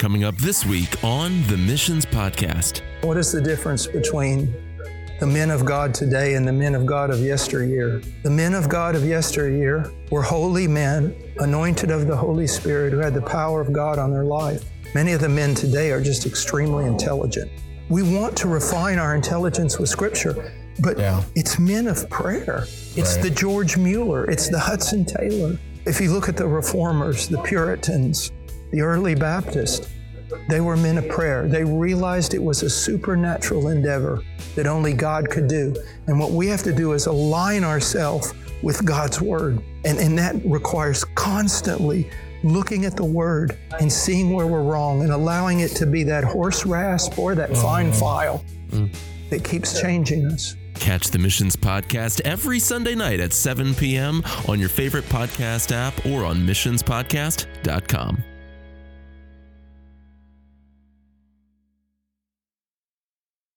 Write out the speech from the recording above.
coming up this week on the Missions Podcast. What is the difference between the men of God today and the men of God of yesteryear? The men of God of yesteryear were holy men, anointed of the Holy Spirit, who had the power of God on their life. Many of the men today are just extremely intelligent. We want to refine our intelligence with Scripture, but it's men of prayer. It's the George Mueller. It's the Hudson Taylor. If you look at the Reformers, the Puritans, the early Baptists, they were men of prayer. They realized it was a supernatural endeavor that only God could do. And what we have to do is align ourselves with God's Word. And that requires constantly looking at the Word and seeing where we're wrong and allowing it to be that horse rasp or that fine file that keeps changing us. Catch the Missions Podcast every Sunday night at 7 p.m. on your favorite podcast app or on missionspodcast.com.